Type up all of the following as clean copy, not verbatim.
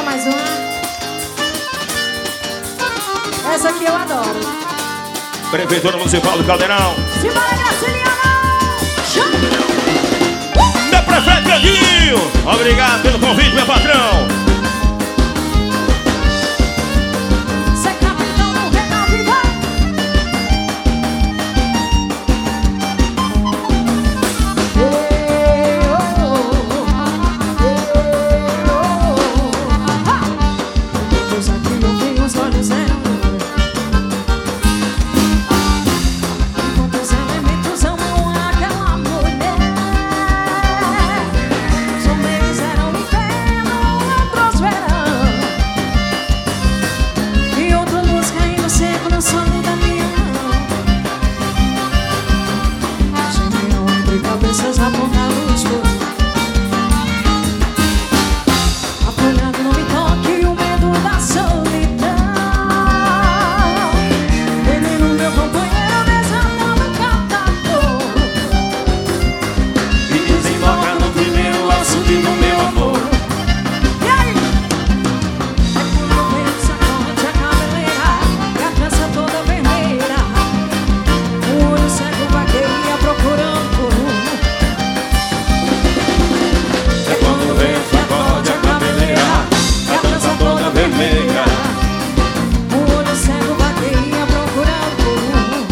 mais uma. Essa aqui eu adoro. Prefeitura Municipal do Caldeirão. Simbora, Graciliano! Meu prefeito Pedinho, obrigado pelo convite, meu patrão. Cê capitão do Renal Viva. Deus aqui eu tenho os olhos zero. Quantos elementos amam aquela mulher? Só meus eram inferno, outros verão. E outra luz caindo seco no sono da minha mão. Sumiram entre cabeças apontadas por apanhado no me toque o medo da solidão. Ele no meu companheiro desatando o catador. E desemboca no primeiro açude do meu amor. E aí? É quando o vento sacode a cabeleira e a trança toda vermelha. O olho cego vagueia procurando por um. É quando o vento sacode a cabeleira, a trança toda vermelha. O olho cego vagueia procurando por um.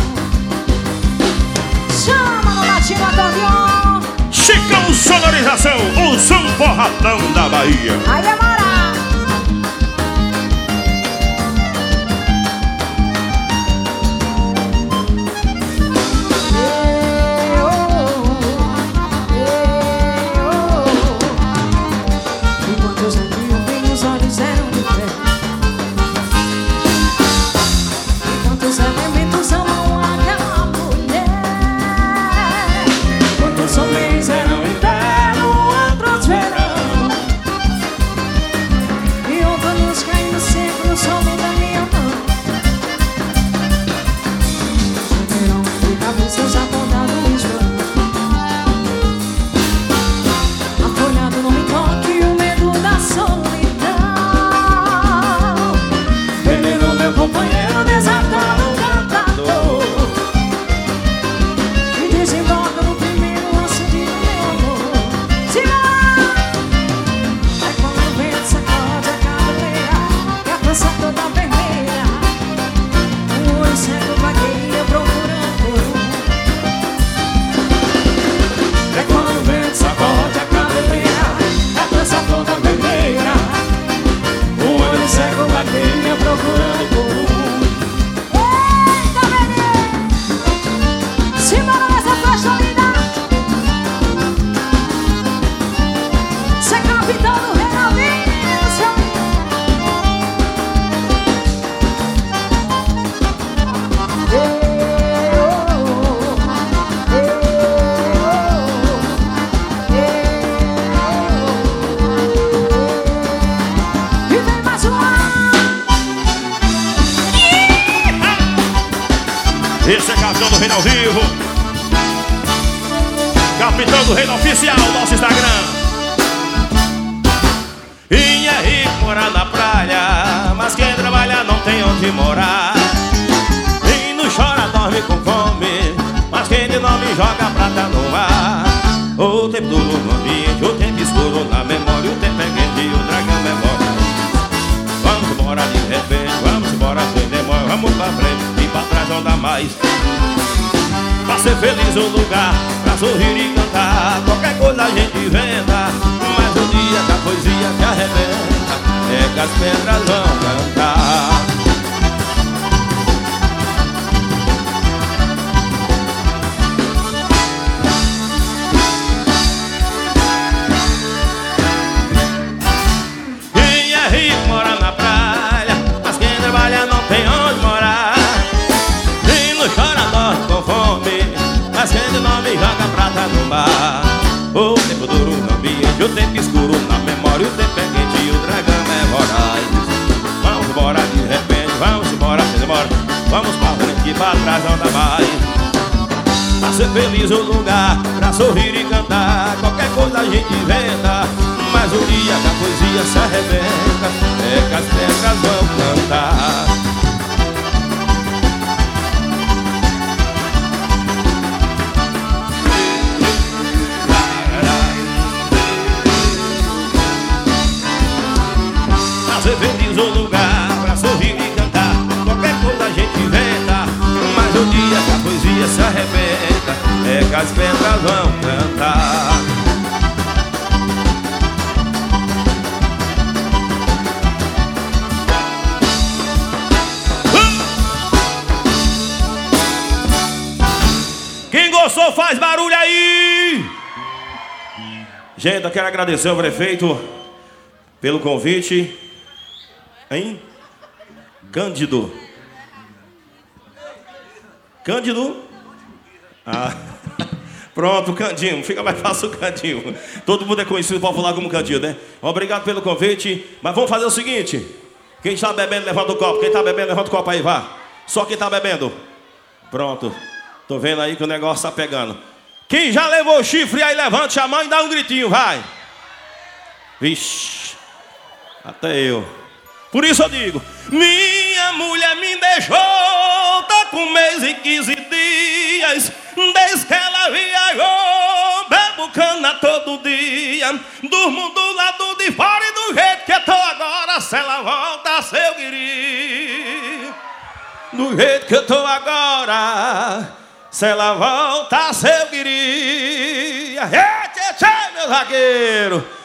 Chama no latino acordeon. Chicão Sonorização, o som porradão da Bahia. Aí demora. Enquanto eu sempre vi os olhos eram de fé. Quantos elementos amam aquela mulher? Quantos homens eram inverno, outros verão. E outra luz caindo sempre no sono da minha mão. Sumiram de cabeças apontadas vão. Afolhado no me toque o medo da solidão. Veneno meu companheiro desatado o cantador. E desemboca no primeiro açude do meu amor. Simbora! É quando o vento sacode a cabeleira e a trança toda vermelha. O olho cego vagueia procurando por um. É quando o vento sacode a cabeleira e a trança toda vermelha. O olho cego vagueia procurando por um. Eita, menino! Simbora nessa festa linda! Cê é capitão do Renaldinho! E vem mais uma! Esse é Capitão do Reino ao Vivo. Capitão do Reino Oficial, nosso Instagram. E é rico morar na praia, mas quem trabalha não tem onde morar. Quem não chora dorme com fome, mas quem de nome joga prata no mar. O tempo duro no ambiente, o tempo escuro na memória, o tempo é quente e o dragão memória. Vamos embora de repente, vamos embora sem demora, vamos pra frente e pra trás não dá mais. Pra ser feliz um lugar, pra sorrir e cantar, qualquer coisa a gente inventa. Mas o dia que a poesia te arrebenta é que as pedras vão cantar. Quem é rico mora na praia, mas quem trabalha não tem onde morar. Quem não chora dorme com fome, mas quem de nome joga prata no mar. O tempo duro no ambiente, o tempo escuro na memória, o tempo é quente e o dragão é voraz. Vamos embora de repente, vamos embora sem demora, vamos pra frente e pra trás não dá mais. Pra ser feliz um lugar, pra sorrir e cantar, qualquer coisa a gente inventa. Mas o dia que a poesia se arrebenta é que as pedras vão cantar. Fazer feliz o lugar pra sorrir e cantar, qualquer coisa a gente inventa. Mas o dia que a poesia se arrebenta é que as pedras vão cantar. Quem gostou faz barulho aí! Gente, eu quero agradecer ao prefeito pelo convite. Hein? Cândido. Cândido? Ah, pronto, Candinho. Fica mais fácil o Candinho. Todo mundo é conhecido popular como Candinho, né? Obrigado pelo convite. Mas vamos fazer o seguinte. Quem está bebendo, levanta o copo. Quem está bebendo, levanta o copo aí, vá. Só quem está bebendo. Pronto. Tô vendo aí que o negócio tá pegando. Quem já levou chifre aí, levante a mão e dá um gritinho, vai. Vixe. Até eu. Por isso eu digo: minha mulher me deixou, tá com 1 mês e 15 dias. Desde que ela viajou, bebo cana todo dia. Durmo do lado de fora e do jeito que eu tô agora, se ela volta, se eu queria. Do jeito que eu tô agora, se ela volta, se eu queria. Meu zagueiro.